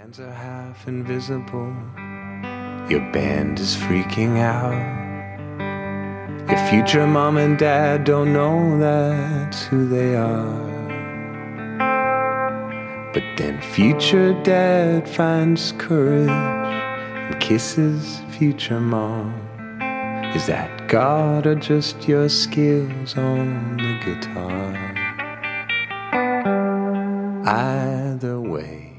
hands are half invisible. Your band is freaking out. Your future mom and dad don't know that's who they are. But then future dad finds courage and kisses future mom. Is that God or just your skills on the guitar? Either way,